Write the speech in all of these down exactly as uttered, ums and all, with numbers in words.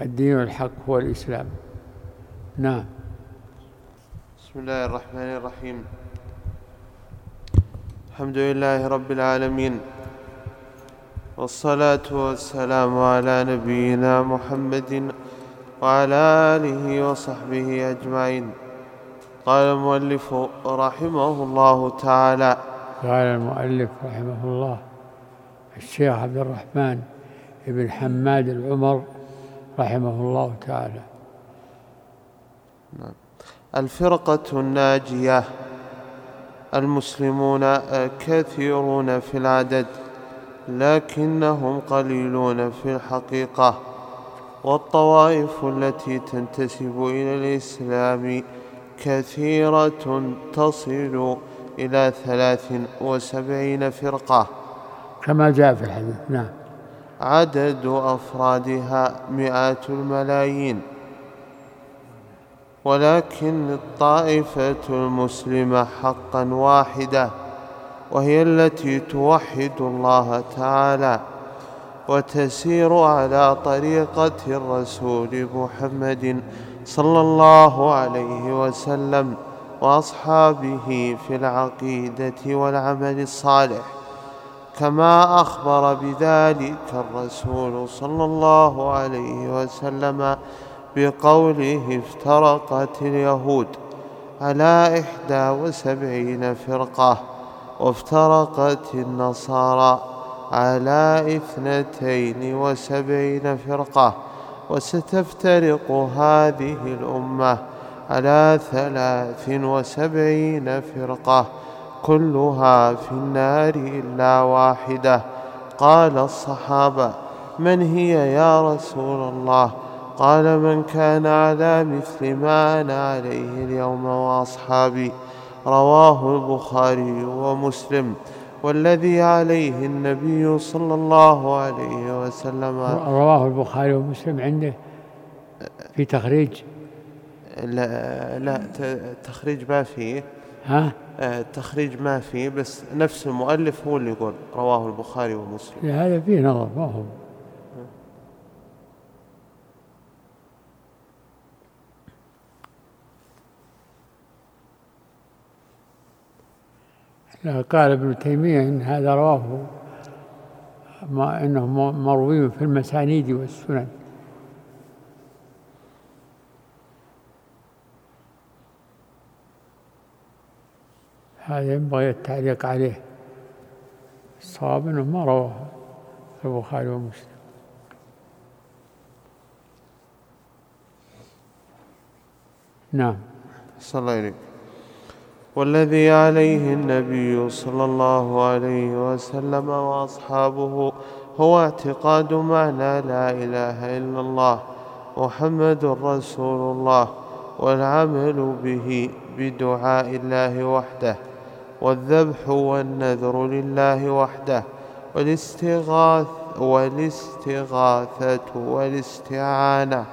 الدين الحق هو الإسلام. نعم. بسم الله الرحمن الرحيم. الحمد لله رب العالمين، والصلاة والسلام على نبينا محمد وعلى آله وصحبه أجمعين. قال المؤلف رحمه الله تعالى: قال المؤلف رحمه الله الشيخ عبد الرحمن بن حماد العمر رحمه الله تعالى: الفرقة الناجية. المسلمون كثيرون في العدد لكنهم قليلون في الحقيقة، والطوائف التي تنتسب إلى الإسلام كثيرة تصل إلى ثلاث وسبعين فرقة كما جاء في الحديث. نعم. عدد أفرادها مئات الملايين، ولكن الطائفة المسلمة حقا واحدة، وهي التي توحد الله تعالى وتسير على طريقة الرسول محمد صلى الله عليه وسلم وأصحابه في العقيدة والعمل الصالح، كما أخبر بذلك الرسول صلى الله عليه وسلم بقوله: افترقت اليهود على إحدى وسبعين فرقة، وافترقت النصارى على اثنتين وسبعين فرقة، وستفترق هذه الأمة على ثلاث وسبعين فرقة كلها في النار إلا واحدة. قال الصحابة: من هي يا رسول الله؟ قال: من كان على مثل ما أنا عليه اليوم وأصحابي. رواه البخاري ومسلم. والذي عليه النبي صلى الله عليه وسلم. رواه البخاري ومسلم عنده في تخريج؟ لا, لا تخريج ما فيه. ها؟ التخريج ما فيه، بس نفس المؤلف هو اللي يقول رواه البخاري ومسلم. هذا فيه نظر، ما هو. قال ابن تيمية إن هذا رواه، ما إنه مروي في المسانيد والسنن. هذا ينبغي التعليق عليه. الصواب إنه ما رواه البخاري ومسلم. نعم. صلى الله عليه. والذي عليه النبي صلى الله عليه وسلم وأصحابه هو اعتقاد معنى لا إله إلا الله محمد رسول الله، والعمل به بدعاء الله وحده، والذبح والنذر لله وحده، والاستغاث والاستغاثة والاستعانة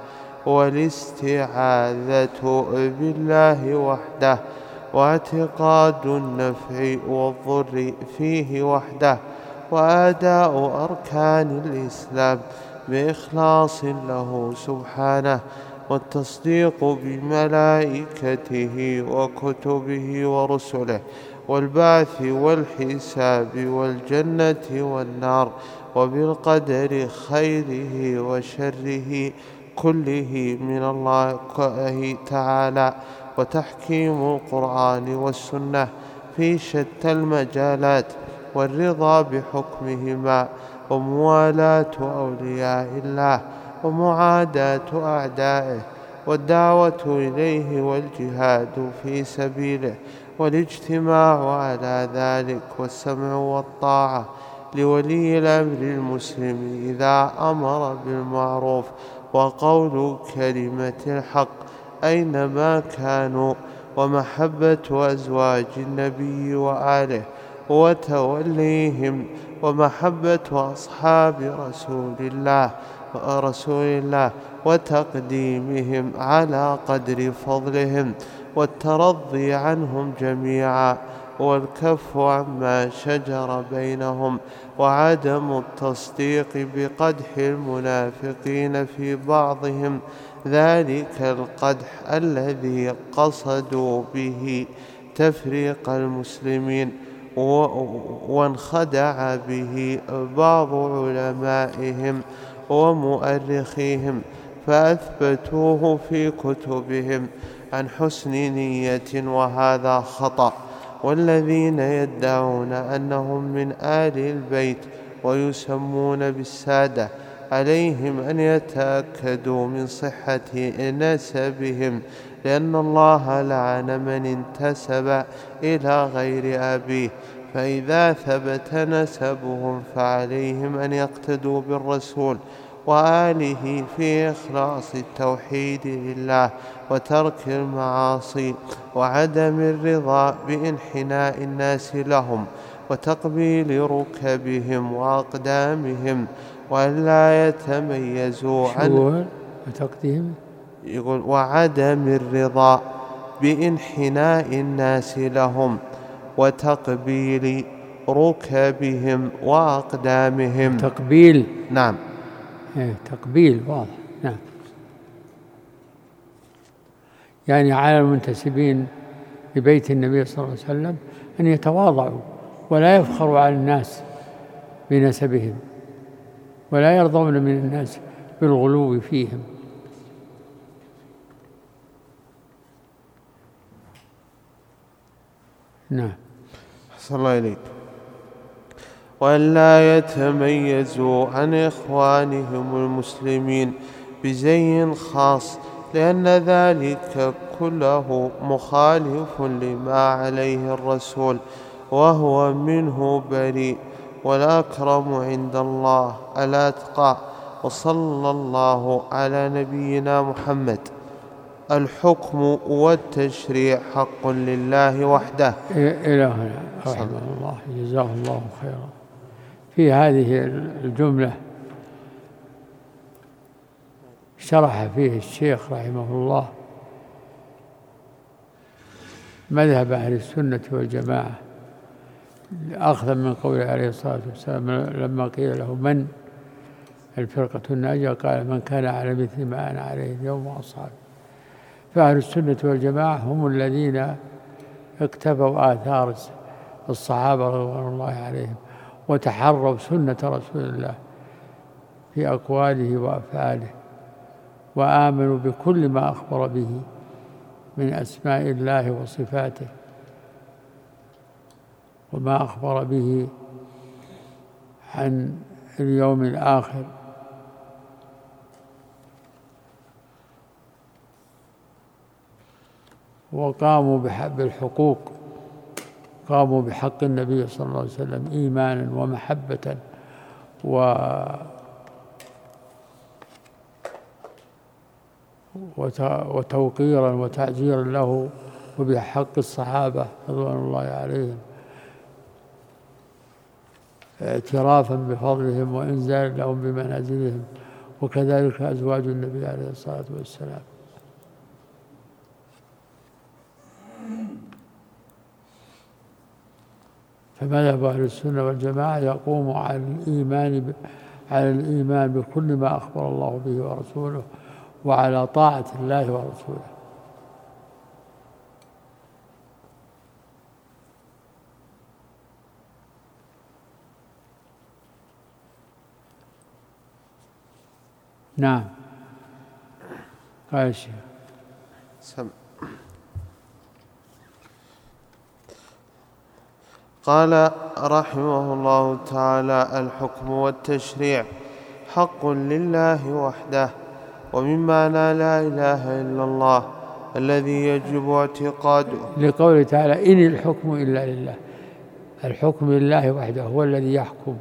والاستعاذة بالله وحده، واعتقاد النفع والضر فيه وحده، وأداء أركان الإسلام بإخلاص له سبحانه، والتصديق بملائكته وكتبه ورسله، والبعث والحساب والجنة والنار، وبالقدر خيره وشره كله من الله تعالى، وتحكيم القرآن والسنة في شتى المجالات، والرضا بحكمهما، وموالاة أولياء الله ومعاداة أعدائه، والدعوة إليه والجهاد في سبيله، والاجتماع على ذلك، والسمع والطاعة لولي الأمر المسلم إذا أمر بالمعروف، وقول كلمة الحق أينما كانوا، ومحبة أزواج النبي وآله وتوليهم، ومحبة أصحاب رسول الله رسول الله وتقديمهم على قدر فضلهم، والترضي عنهم جميعا، والكف عما شجر بينهم، وعدم التصديق بقدح المنافقين في بعضهم، ذلك القدح الذي قصدوا به تفريق المسلمين، وانخدع به بعض علمائهم ومؤرخيهم فأثبتوه في كتبهم عن حسن نية، وهذا خطأ. والذين يدعون أنهم من آل البيت ويسمون بالسادة عليهم أن يتأكدوا من صحة نسبهم، لأن الله لعن من انتسب إلى غير أبيه، فإذا ثبت نسبهم فعليهم أن يقتدوا بالرسول وآله في إخلاص التوحيد لله وترك المعاصي، وعدم الرضا بانحناء الناس لهم وتقبيل ركبهم وأقدامهم، وأن لا يتميزوا عن وتقديم يقول وعدم الرضا بانحناء الناس لهم وتقبيل ركبهم وأقدامهم. تقبيل، نعم، إيه تقبيل واضح. نعم، يعني على المنتسبين لبيت النبي صلى الله عليه وسلم أن يتواضعوا ولا يفخروا على الناس بنسبهم، ولا يرضون من الناس بالغلو فيهم. نعم. أحسن الله إليك. وأن لا يتميزوا عن إخوانهم المسلمين بزي خاص، لأن ذلك كله مخالف لما عليه الرسول وهو منه بريء، والأكرم عند الله الأتقى. وصلى الله على نبينا محمد. الحكم والتشريع حق لله وحده. إلى هنا رحمه الله، جزاه الله خيرا. في هذه الجملة شرح فيه الشيخ رحمه الله مذهب أهل السنة والجماعة، أخذا من قوله عليه الصلاة والسلام لما قيل له من الفرقة الناجية قال من كان على مثل ما أنا عليه اليوم وأصحابي. فأهل السنة والجماعة هم الذين اقتفوا آثار الصحابة رضوان الله عليهم وتحروا سنة رسول الله في أقواله وأفعاله، وآمنوا بكل ما أخبر به من أسماء الله وصفاته، وما أخبر به عن اليوم الآخر، وقاموا بالحقوق، قاموا بحق النبي صلى الله عليه وسلم إيمانا ومحبة و وتوقيرا وتعزيرا له، وبحق الصحابة رضوان الله عليهم اعترافا بفضلهم وإنزال لهم بمنازلهم، وكذلك أزواج النبي عليه الصلاة والسلام. فمذهب أهل السنة والجماعة يقوم على الإيمان على الإيمان بكل ما أخبر الله به ورسوله، وعلى طاعة الله ورسوله. نعم. قال الشيخ سم. قال رحمه الله تعالى: الحكم والتشريع حق لله وحده، ومن معنى لا إله إلا الله الذي يجب اعتقاده، لقوله تعالى: إن الحكم إلا لله. الحكم لله وحده، هو الذي يحكم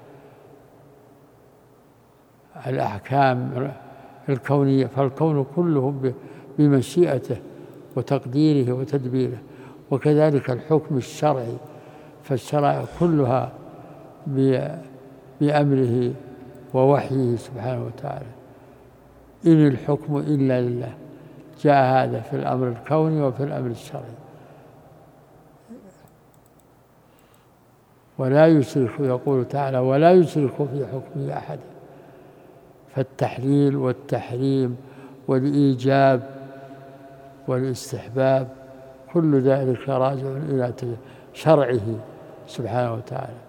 الأحكام الكونية، فالكون كله بمشيئته وتقديره وتدبيره، وكذلك الحكم الشرعي، فالشرائع كلها بأمره ووحيه سبحانه وتعالى. إن الحكم إلا لله، جاء هذا في الأمر الكوني وفي الأمر الشرعي. ولا يشرك، يقول تعالى ولا يشرك في حكمه أحد. فالتحليل والتحريم والإيجاب والاستحباب كل ذلك راجع إلى شرعه سبحانه وتعالى.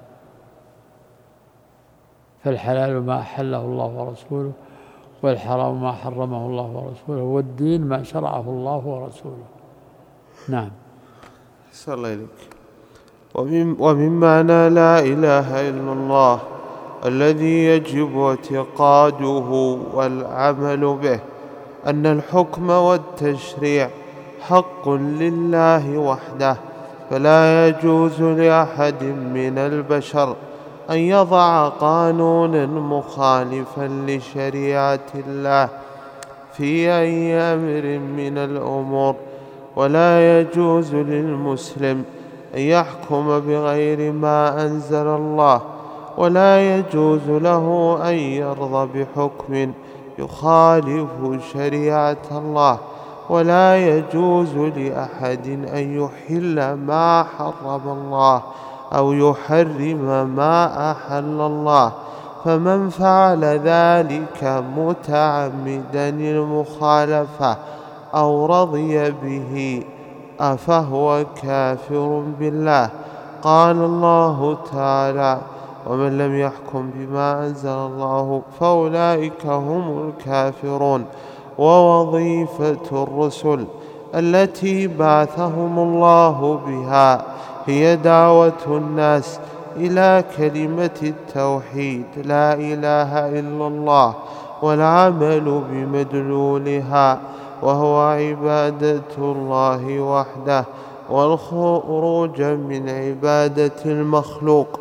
فالحلال ما أحله الله ورسوله، والحرام ما حرمه الله ورسوله، والدين ما شرعه الله ورسوله. نعم. صلى الله عليك. ومن, ومن معنى لا إله إلا الله الذي يجب اعتقاده والعمل به أن الحكم والتشريع حق لله وحده، فلا يجوز لأحد من البشر أن يضع قانونا مخالفا لشريعة الله في أي أمر من الأمور، ولا يجوز للمسلم أن يحكم بغير ما أنزل الله، ولا يجوز له أن يرضى بحكم يخالف شريعة الله، ولا يجوز لأحد أن يحل ما حرم الله أو يحرم ما أحل الله. فمن فعل ذلك متعمدا المخالفة أو رضي به أفهو كافر بالله. قال الله تعالى ومن لم يحكم بما أنزل الله فأولئك هم الكافرون. ووظيفة الرسل التي بعثهم الله بها هي دعوة الناس إلى كلمة التوحيد لا إله إلا الله، والعمل بمدلولها وهو عبادة الله وحده، والخروج من عبادة المخلوق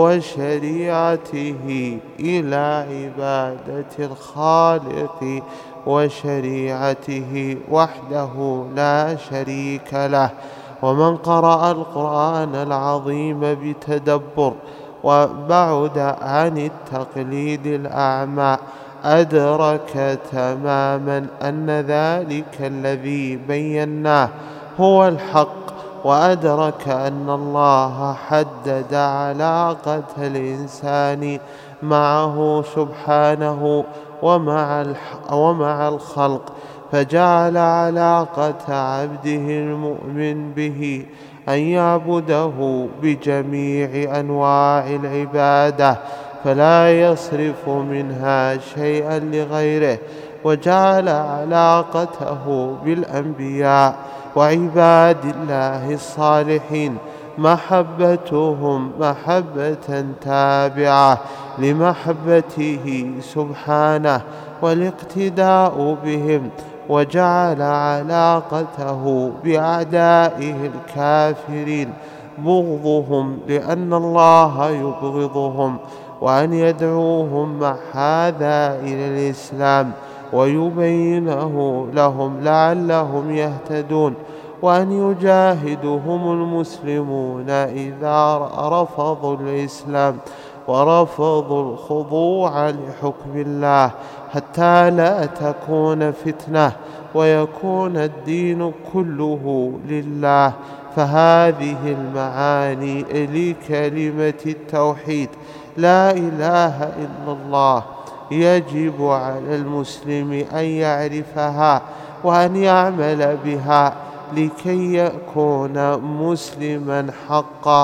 وشريعته إلى عبادة الخالق وشريعته وحده لا شريك له. ومن قرأ القرآن العظيم بتدبر وبعد عن التقليد الأعمى أدرك تماما أن ذلك الذي بيناه هو الحق، وأدرك أن الله حدد علاقة الإنسان معه سبحانه ومع, ومع الخلق، فجعل علاقة عبده المؤمن به أن يعبده بجميع أنواع العبادة فلا يصرف منها شيئا لغيره، وجعل علاقته بالأنبياء وعباد الله الصالحين محبتهم محبة تابعة لمحبته سبحانه والاقتداء بهم، وجعل علاقته بأعدائه الكافرين بغضهم لأن الله يبغضهم، وأن يدعوهم مع هذا إلى الإسلام ويبينه لهم لعلهم يهتدون، وأن يجاهدهم المسلمون إذا رفضوا الإسلام ورفضوا الخضوع لحكم الله حتى لا تكون فتنة ويكون الدين كله لله. فهذه المعاني لكلمة التوحيد لا إله إلا الله يجب على المسلم أن يعرفها وأن يعمل بها لكي يكون مسلما حقا.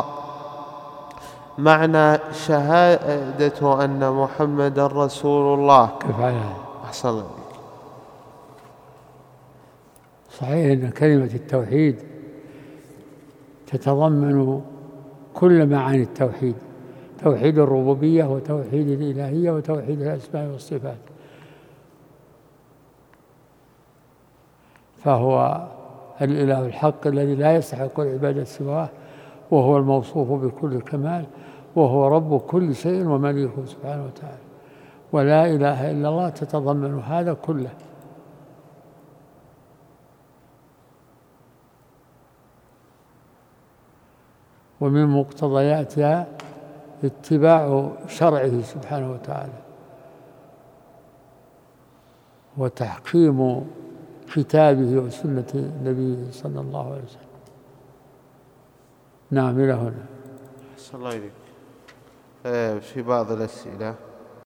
معنى شهادة أن محمد رسول الله. كيف عليها؟ أحسن الله. صحيح أن كلمة التوحيد تتضمن كل معاني التوحيد، توحيد الربوبية وتوحيد الإلهية وتوحيد الأسماء والصفات، فهو الإله الحق الذي لا يستحق العبادة سواه، وهو الموصوف بكل الكمال، وهو رب كل شيء ومليكه سبحانه وتعالى. ولا إله إلا الله تتضمن هذا كله. ومن مقتضياتها اتباع شرعه سبحانه وتعالى وتحكيم كتابه وسنة نبيه صلى الله عليه وسلم. نعم، إلى هنا. صلى الله عليه. آه، في بعض الأسئلة